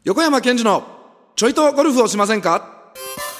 横山健二のちょいとゴルフをしませんか。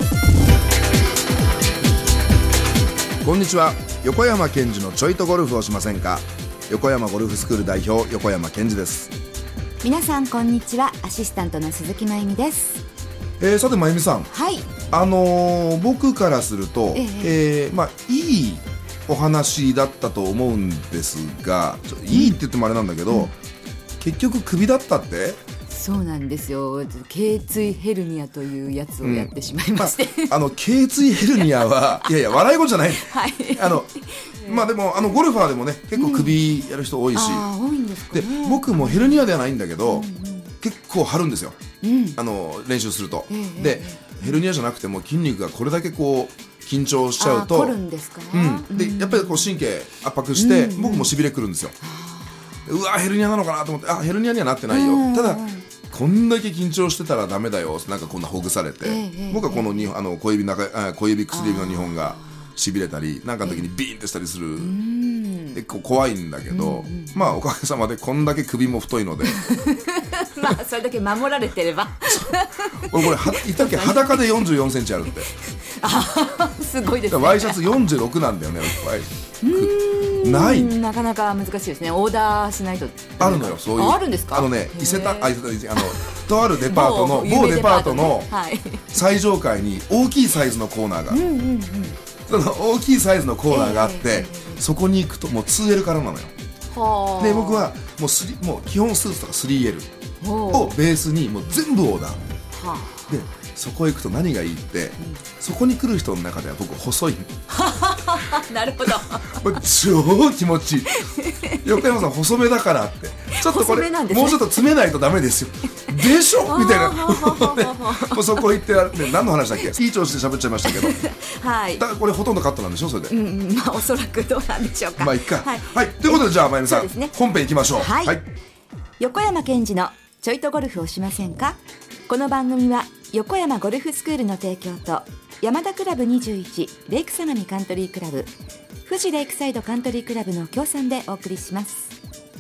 こんにちは。横山健二のちょいとゴルフをしませんか。横山ゴルフスクール代表横山健二です。 皆さんこんにちは。アシスタントの鈴木まゆみです。 さてまゆみさん、 はい、 僕からすると、いいお話だったと思うんですが、いいって言ってもあれなんだけど、結局クビだったって。 そうなんですよ。頸椎ヘルニアというやつをやってしまいまして、 頸椎ヘルニアはいや笑い事じゃない、はい、でもゴルファーでもね結構クビやる人多いし、 多いんですかね。 で僕もヘルニアではないんだけど、結構張るんですよ、練習すると、でヘルニアじゃなくても筋肉がこれだけこう緊張しちゃうと凝るんですか、 でやっぱりこう神経圧迫して、僕もしびれくるんですよ。うわヘルニアなのかなと思って、ヘルニアにはなってないよ、ただこんだけ緊張してたらダメだよ、なんかこんなほぐされて、僕はこの小指薬指の2本がしびれたりなんかの時にビーンってしたりする、結構怖いんだけど、おかげさまでこんだけ首も太いのでそれだけ守られてれば俺これ言ったっけ、裸で44センチあるってすごいですね。 ワイシャツ46なんだよね。ない、 なかなか難しいですね。オーダーしないと。 あるのよ、そういう。 あるんですか。 伊勢丹とあるデパートの某デパートの最上階に大きいサイズのコーナーが、その大きいサイズのコーナーがあって、そこに行くともう 2L からなのよ。で僕はもう基本スーツとか 3L をベースにもう全部オーダーで、そこ行くと何がいいって、そこに来る人の中では僕細いなるほど超気持ちいい横山さん細めだからって、ちょっとこれ、もうちょっと詰めないとダメですよでしょみたいなもうそこ行って、何の話だっけ、いい調子で喋っちゃいましたけどだからこれほとんどカットなんでしょ、それで。 おそらくどうなんでしょうか。 いっか、はい、ということでじゃあまゆみさん、本編行きましょう。 横山健二のちょいとゴルフをしませんか。この番組は横山ゴルフスクールの提供と山田クラブ21レイク相模カントリークラブ富士レイクサイドカントリークラブの協賛でお送りします。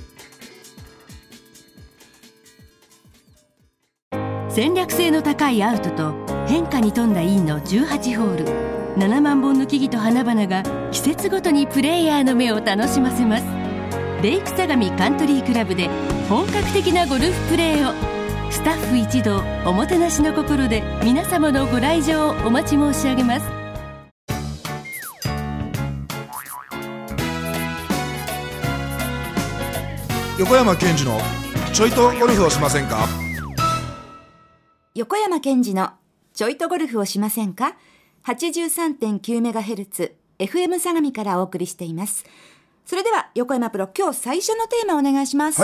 戦略性の高いアウトと変化に富んだインの18ホール、7万本の木々と花々が季節ごとにプレイヤーの目を楽しませます。レイク相模カントリークラブで本格的なゴルフプレーを、スタッフ一同おもてなしの心で皆様のご来場をお待ち申し上げます。 横山健二のちょいとゴルフをしませんか。 横山健二のちょいとゴルフをしませんか。 83.9MHz FM 相模からお送りしています。それでは横山プロ、今日最初のテーマをお願いします。 はい、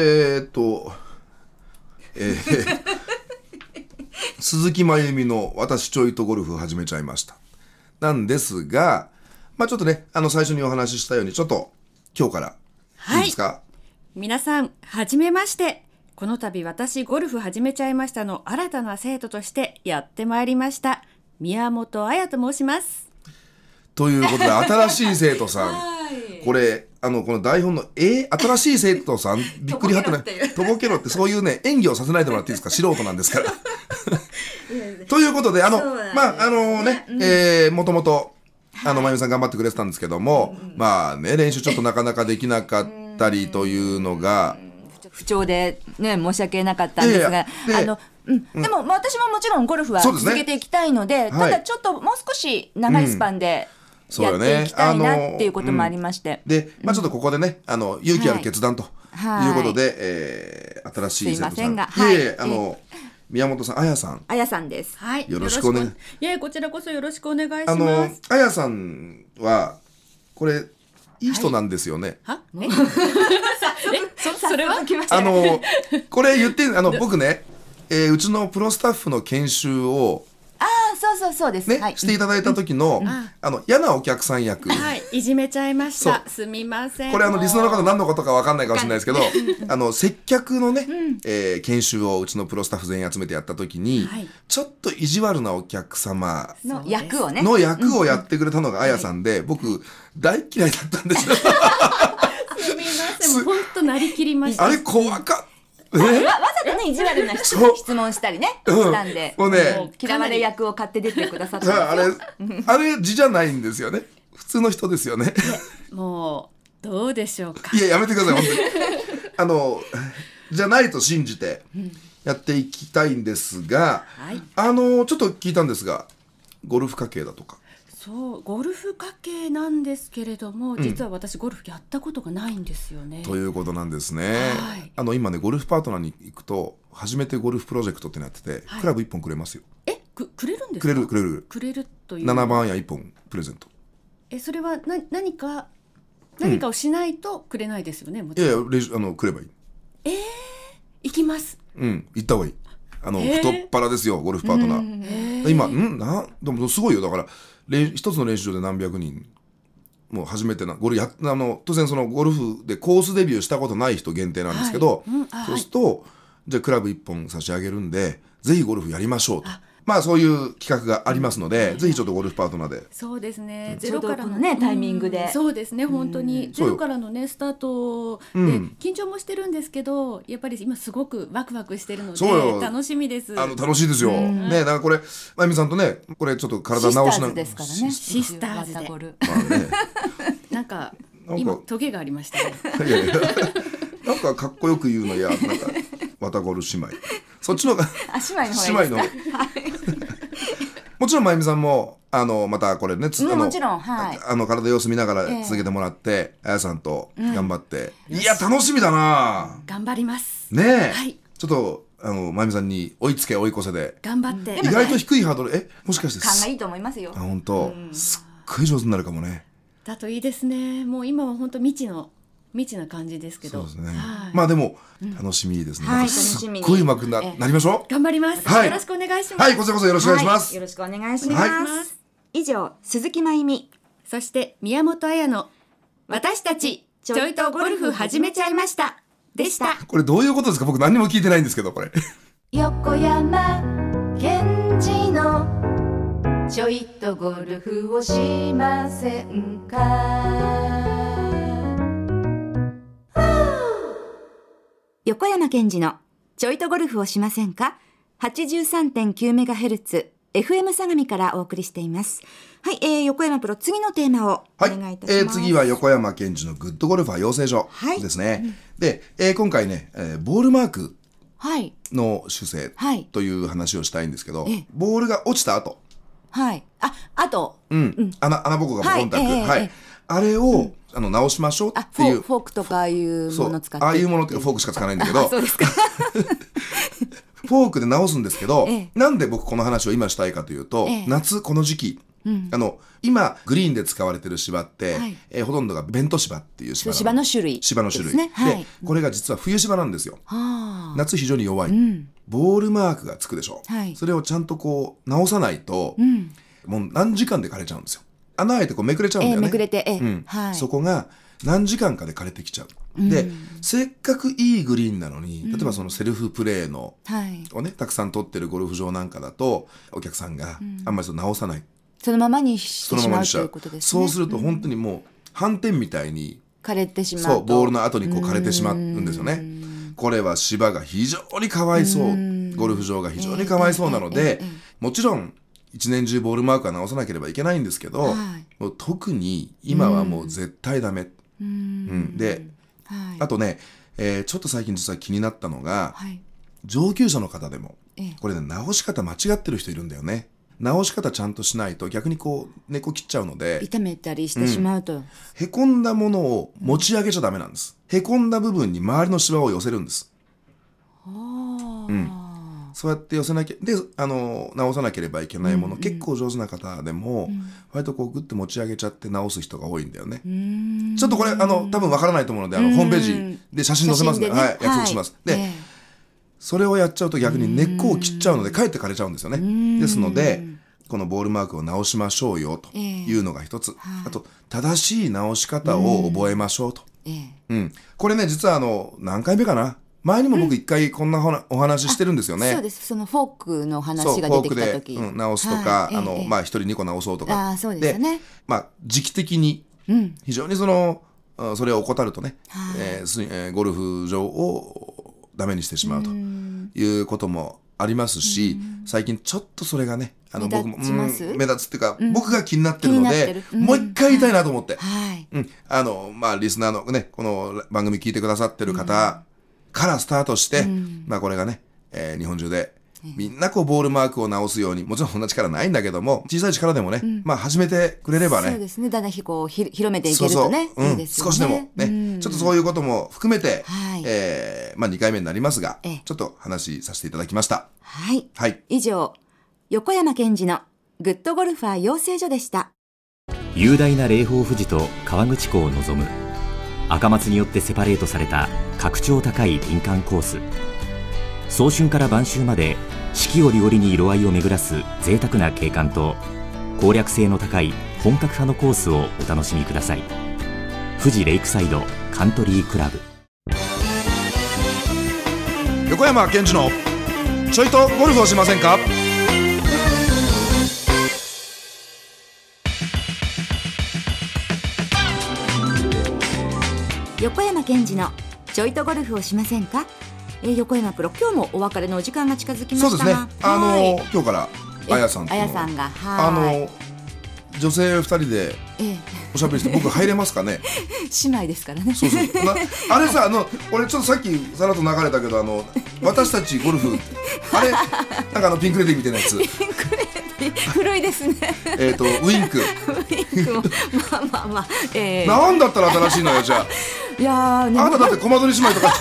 鈴木まゆみの私ちょいとゴルフ始めちゃいましたなんですが、ちょっとね最初にお話ししたようにちょっと今日からいいですか。 皆さんはじめまして。この度私ゴルフ始めちゃいましたの新たな生徒としてやってまいりました宮本彩と申します。 ということで新しい生徒さんこれこの台本の新しい生徒さんびっくりはってないとぼけろってそういうね演技をさせないでもらっていいですか、素人なんですからということでもともとまゆみさん頑張ってくれてたんですけども、練習ちょっとなかなかできなかったりというのが不調でね申し訳なかったんですが、でも私ももちろんゴルフは続けていきたいので、ただちょっともう少し長いスパンでやっていきたいなっていうこともありまして、 で、ちょっとここでね勇気ある決断ということで、新しい生徒さん、宮本さん、あやさんです。 よろしくお願い。こちらこそよろしくお願いします。 あやさんはこれいい人なんですよね。 それはこれ言って僕ね、うちのプロスタッフの研修をそうですね、していただいた時の嫌なお客さん役、 いじめちゃいました。すみません。 これリスナーの方何のことか分かんないかもしれないですけど接客のね、研修をうちのプロスタッフ全員集めてやった時に、ちょっと意地悪なお客様の役をやってくれたのがあやさんで、僕大嫌いだったんですよすみません、本当なりきりました。 あれ怖かったわざとね意地悪な質問したりねしたんで、 もうね嫌われ役を買って出てくださったんですよ。 あれ字じゃないんですよね。普通の人ですよね。 もうどうでしょうか。 いややめてください本当にじゃないと信じてやっていきたいんですが、 はい、 ちょっと聞いたんですが、ゴルフ家系だとか。 そう、ゴルフ家系なんですけれども、実は私ゴルフやったことがないんですよね。 ということなんですね。はい、今ねゴルフパートナーに行くと初めてゴルフプロジェクトってなってて、はい、クラブ1本くれますよ。 くれるんですか。くれるという 7番や1本プレゼント。 それは何かをしないとくれないですよね。もちろん。 いやくればいい。 行きます。 行った方がいい。太っ腹ですよゴルフパートナー。今でもすごいよ。だから一つの練習場で何百人もう初めて当然そのゴルフでコースデビューしたことない人限定なんですけど、そうするとじゃあクラブ1本差し上げるんでぜひゴルフやりましょうと。そういう企画がありますので、ぜひちょっとゴルフパートナーで。 そうですね、ゼロからのねタイミングで、 そうですね、本当にゼロからのねスタートで緊張もしてるんですけど、やっぱり今すごくワクワクしてるので楽しみです。 楽しいですよ、ね。だからこれまゆみさんとね、これちょっと体直しながらですからね。 シスターズでなんか今トゲがありましたね。 いやなんかかっこよく言うのや、なんかワタゴル姉妹、そっちのが姉妹の方がいいですか。 もちろんまゆみさんもまたこれね、 もちろん、はい、 体様子見ながら続けてもらって、あやさんと頑張って、いや楽しみだな。 頑張りますねえ、 はい、 ちょっとまゆみさんに追いつけ追い越せで頑張って、 意外と低いハードル、もしかして勘がいいと思いますよ。 本当、すっごい上手になるかもね。 だといいですね。もう今は本当未知な感じですけど。 そうですね。でも楽しみですね。 はい、 すっごい上手くなりましょう。 頑張ります。よろしくお願いします。 はい、こちらこそよろしくお願いします。 よろしくお願いします。以上、鈴木真由美、 そして宮本彩の私たちちょいとゴルフ始めちゃいましたでした。 これどういうことですか。僕何にも聞いてないんですけど、これ。 横山健二のちょいとゴルフをしませんか。横山健二のちょいとゴルフをしませんか。 83.9MHz FM 相模からお送りしています。はい、横山プロ、次のテーマをお願いいたします。 次は横山健二のグッドゴルファー養成所ですね。で、今回ね、ボールマークの修正という話をしたいんですけど、ボールが落ちた後、 あと、 穴ぼこがボンと開く、あれを直しましょうっていう。 フォークとかああいうもの使って、 ああいうものっていうかフォークしか使わないんだけど、 そうですか。 フォークで直すんですけど、なんで僕この話を今したいかというと、夏この時期、今グリーンで使われてる芝って、ほとんどがベント芝っていう芝の種類ですね。で、これが実は冬芝なんですよ。夏非常に弱い、ボールマークがつくでしょ、それをちゃんとこう直さないと、もう何時間で枯れちゃうんですよ。穴開いてこうめくれちゃうんだよね。 めくれて、 そこが何時間かで枯れてきちゃう。で、せっかくいいグリーンなのに、例えばそのセルフプレーの、をねたくさん取ってるゴルフ場なんかだと、お客さんがあんまり直さない、 そのままにしてしまうということですね。 そうすると本当にもう斑点みたいに枯れてしまうと、 そうボールの後にこう枯れてしまうんですよね。これは芝が非常にかわいそう、ゴルフ場が非常にかわいそうなので、もちろん一年中ボールマークは直さなければいけないんですけど、もう特に今はもう絶対ダメ。で、あとね、ちょっと最近実は気になったのが、上級者の方でもこれね、直し方間違ってる人いるんだよね。直し方ちゃんとしないと逆にこう根っこ切っちゃうので、 痛めたりしてしまうと、 へこんだものを持ち上げちゃダメなんです。へこんだ部分に周りのシワを寄せるんです。そうやって寄せなきゃ、で直さなければいけないもの、結構上手な方でも、割とこうグッと持ち上げちゃって直す人が多いんだよね。ちょっとこれ多分わからないと思うので、ホームページで写真載せますね。約束します。で、それをやっちゃうと逆に根っこを切っちゃうのでかえって枯れちゃうんですよね。ですのでこのボールマークを直しましょうよというのが一つ、あと正しい直し方を覚えましょうと。これね、実は何回目かな、前にも僕一回こんなお話ししてるんですよね。 そうです。そのフォークの話が出てきた時、 フォークで直すとか、1人2個直そうとか。 そうですね。 時期的に非常にそれを怠るとね、ゴルフ場をダメにしてしまうということもありますし、最近ちょっとそれがね僕も目立つっていうか、僕が気になってるので、もう一回言いたいなと思って、リスナーのねこの番組聞いてくださってる方からスタートして、これがね、日本中でみんなこうボールマークを直すように、もちろんそんな力ないんだけども、小さい力でもね、始めてくれればね、 そうですね、だんだんこう広めていけるとね、いいですよね。 少しでもね、ちょっとそういうことも含めて、2回目になりますが、ちょっと話させていただきました。 はい、以上横山健二のグッドゴルファー養成所でした。 雄大な霊峰富士と河口湖を望む赤松によってセパレートされた格調高い林間コース。早春から晩秋まで四季折々に色合いを巡らす贅沢な景観と攻略性の高い本格派のコースをお楽しみください。富士レイクサイドカントリークラブ。 横山健二のちょいとゴルフをしませんか。 横山健二のちょいとゴルフをしませんか。横山プロ、今日もお別れのお時間が近づきましたが、 そうですね、今日からあやさんが女性2人でおしゃべりして僕入れますかね。 姉妹ですからね。 そうあれさ、俺ちょっとさっきさらっと流れたけど、私たちゴルフあれなんかピンクレディーみたいなやつ。 ピンクレディー古いですね。 ウインクもなんだったら新しいのよ。じゃあいやあなただってコマ撮り姉妹とか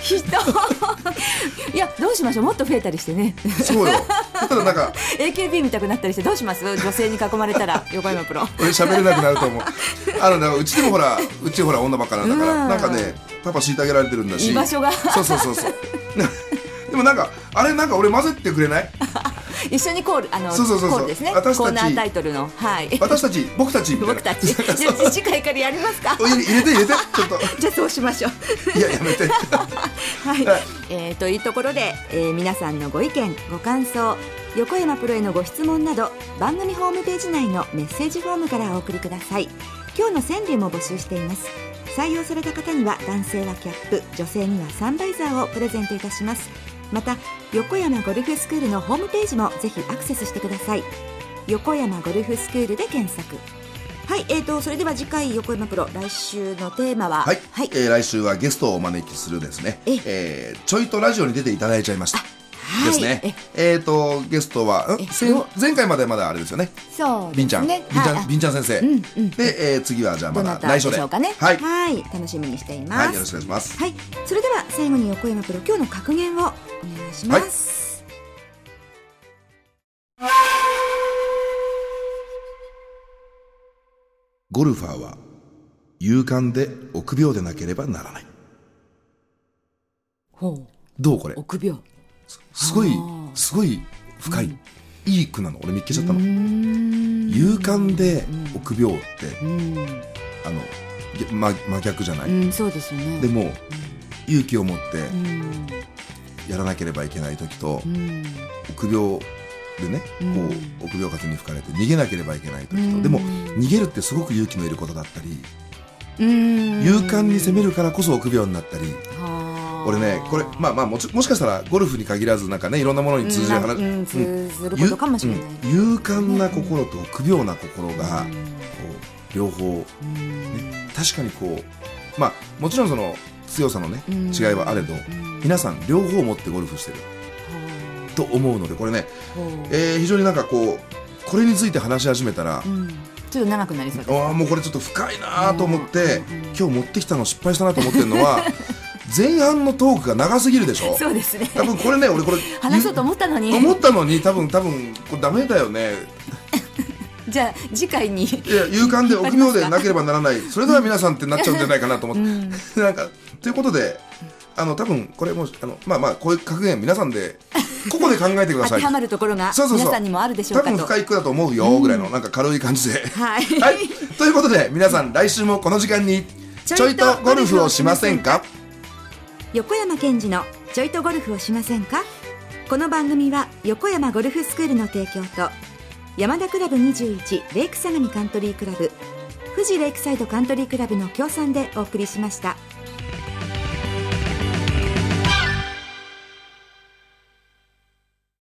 いや、どうしましょう、もっと増えたりしてね。 そうよ。ただなんか AKB 見たくなったりして、どうします、女性に囲まれたら。横山プロ俺喋れなくなると思う。うちでもほら女ばっかなんだから、なんかねパパ虐げられてるんだし、 居場所がそうでもなんか俺混ぜてくれない一緒にコール、コールですね。コーナータイトルの、 私たち、僕たちみたいな。 僕たち。じゃあ次回からやりますか。 入れてちょっと。 じゃあそうしましょう。 いや、やめて。 というところで、皆さんのご意見ご感想、横山プロへのご質問など、番組ホームページ内のメッセージフォームからお送りください。今日の川柳も募集しています。採用された方には男性はキャップ、女性にはサンバイザーをプレゼントいたします。また横山ゴルフスクールのホームページもぜひアクセスしてください。横山ゴルフスクールで検索。それでは次回横山プロ、来週のテーマは、 来週はゲストをお招きするですね、ちょいとラジオに出ていただいちゃいましたですね。ゲストは前回までまだあれですよね。 そうビンちゃん先生で、次はじゃあまだ内緒で、楽しみにしています。 よろしくお願いします。 それでは最後に横山プロ、今日の格言をお願いします。 ゴルファーは勇敢で臆病でなければならない。どうこれ。 臆病、 すごい深い、いい句なの。俺見っけちゃったの。勇敢で臆病って真逆じゃない。 そうですよね。 でも勇気を持ってやらなければいけない時と、臆病でね、臆病風に吹かれて逃げなければいけない時と、でも逃げるってすごく勇気のいることだったり、勇敢に攻めるからこそ臆病になったり。俺ね、これもしかしたらゴルフに限らず、なんかね、いろんなものに通じる話、 通ずることかもしれない。 勇敢な心と臆病な心が両方、確かにもちろんその強さのね違いはあれど、皆さん両方持ってゴルフしてると思うので、これね、非常になんかこれについて話し始めたら、 ちょっと長くなりそうです。 もうこれちょっと深いなと思って、今日持ってきたの失敗したなと思ってるのは前半のトークが長すぎるでしょ。 そうですね。 多分これね、俺これ話そうと思ったのに多分これダメだよね。 じゃあ次回に、 いや、勇敢で臆病でなければならない、それでは皆さんってなっちゃうんじゃないかなと思ってなんかということで、多分これもこういう格言皆さんでここで考えてください。 当てはまるところが皆さんにもあるでしょうかと。 多分深い句だと思うよぐらいのなんか軽い感じで、ということで皆さん、来週もこの時間にちょいとゴルフをしませんか。 横山健二のちょいとゴルフをしませんか。この番組は横山ゴルフスクールの提供と山田クラブ21レイク相模カントリークラブ、富士レイクサイドカントリークラブの協賛でお送りしました。